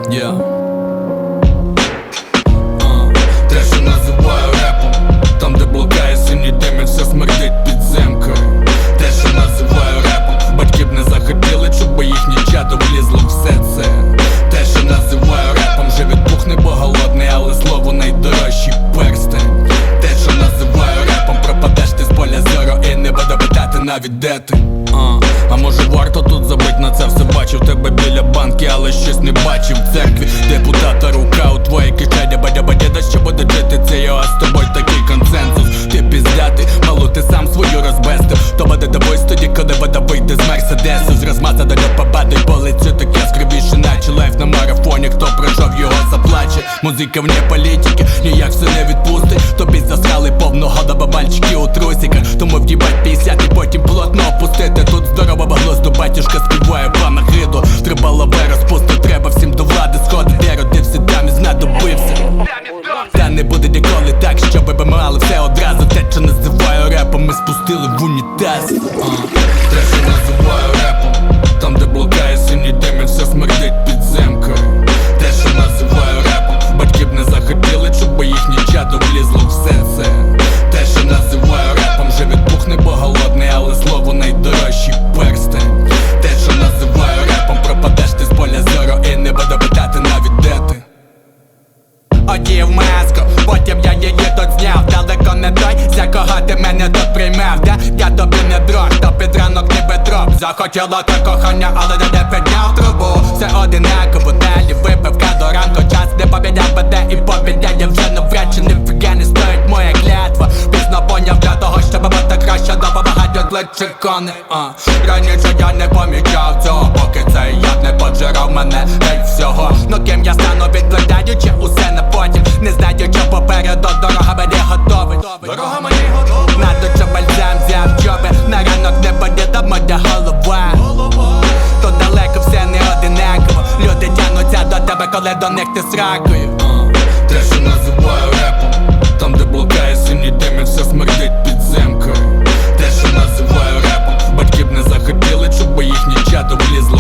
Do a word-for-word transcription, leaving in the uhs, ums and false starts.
Yeah. uh, Те, що називаю репом, там де блукає синій дим і все смердить підземкою. Те, що називаю репом, батьки б не захотіли, щоб їхнє чадо влізло все це. Те, що називаю репом, живіт пухне, бо голодний, але слово найдорожчий перстень. Те, що називаю репом, пропадеш ти з поля зору і не буду питати навіть де ти. uh, А може варто тут забить на це все, бачив тебе біля банки, але щось не бачив в церкві. Депутата рука у твоїй кишені, бадя-бадя, що буде жити, це я, а з тобою такий консенсус. Ти піздятий, малу ти сам свою розбестив. То буде тобою тоді, коли вода вийде з мерседесу. З розмаза до падай по лицю, так яскравіше, наче лайф на марафоні. Хто пройшов, його заплаче. Музика вне політики, ніяк все не відпустить. Тобі засрали повного доба мальчики у трусиках. Тому в'їбать п'ятдесят і потім плотно опустити. Тут здорового глузду батюшка співає панахиду. Треба лаве розпусти, треба всім до влади сходити. Я родився там і знадобився. Та не буде ніколи так, щоби ви мали все одразу. Те, що називаю репом, ми спустили в унітаз. uh. Те, що називаю репом, там де блукає синій дим і все смердить підземкою. Те, що називаю репом, батьки б не захотіли, щоб їхнє чадо влізло все це. Те, що називаю репом, живіт пухне, бо голодний, але слово найдорожчий перстень. Те, що називаю репом, пропадеш ти з поля зору і не буду питати навіть де ти. Одів маску, потім я її тут зняв. Далеко не той, за кого ти мене тут приймав. Де я тобі не дрог, то під ранок ніби троп. Захотіло та кохання, але не підняв трубу. Все одинаково, далі випивка до ранку. Час не побідяв, веде і побідяє вже навряд чи ніфіга не стоїть моя клятва. Пізно поняв для того, щоб бути краще, допомагать от личі кони. uh. Раніше я не помічав цього, поки цей яд не поджирав мене геть всього. Ну ким я стану, відкладаючи усе на потім. Не знаю, що попереду, дорога мені готовий. Дорога мені готова. Надо, що бальзам взяв чоби. На ранок не боліта моя голова. То далеко все не одинаково. Люди тянуться до тебе, коли до них ти сракою. uh. Те, що називаю репом, там де блукає синій дим і все смердить підземкою. Те, що називаю репом, батьки б не захотіли, щоб їхнє чадо влізло